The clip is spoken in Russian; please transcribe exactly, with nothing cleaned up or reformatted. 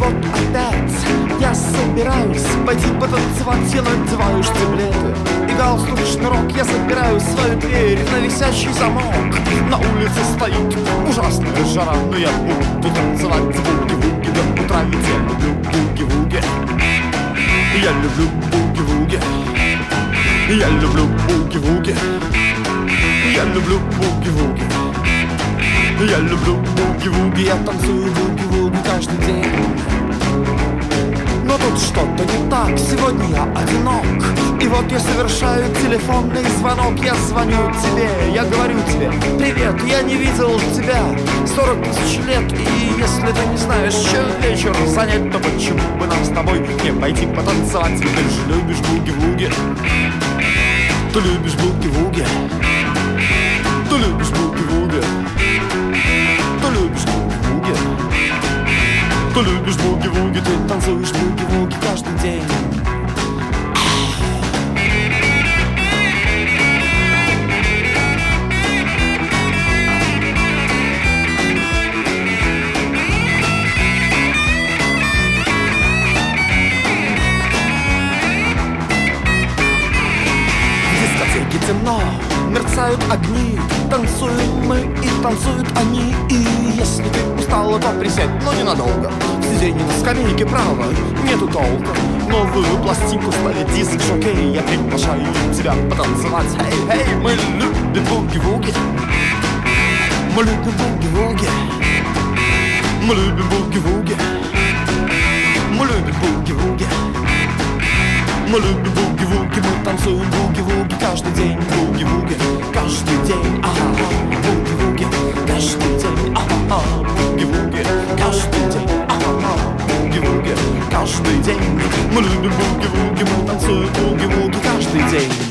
вот опять я собираюсь пойти потанцевать. Я надеваю штиблеты и галстук, шнурок. Я запираю свою дверь на висящий замок. На улице стоит ужасная жара, но я буду танцевать буги-вуги до утра, ведь я люблю буги-вуги. Я люблю буги-вуги. Я люблю буги-вуги. Я люблю буги-вуги. Я люблю буги-вуги. Я танцую буги-вуги каждый день. Но тут что-то не так, сегодня я одинок. И вот я совершаю телефонный звонок. Я звоню тебе, я говорю тебе: привет, я не видел тебя сорок тысяч лет. И если ты не знаешь, чем вечер занять, то почему бы нам с тобой не пойти потанцевать? Ты же любишь буги-вуги. Ты любишь буги-вуги. Ты любишь буги-вуги. Ты любишь буги-вуги. Ты любишь буги-вуги. Ты танцуешь буги-вуги каждый день. Темно, мерцают огни, танцуем мы и танцуют они. И если ты устала, то присядь, но ненадолго. Сиденье на скамейке право, нету толка. Новую пластинку ставит диск-жокей. Я приглашаю тебя потанцевать. Эй, эй, мы любим буги-вуги. Мы любим буги-вуги. Мы любим буги-вуги. Мы любим буги-вуги. Мы любим буги-вуги, мы танцуем буги-вуги каждый день. Буги-вуги, каждый день, ага, буги-вуги, каждый день, ага, буги-вуги, каждый день, ага, буги-вуги, каждый день. Мы любим буги-вуги, мы танцуем буги-вуги каждый день.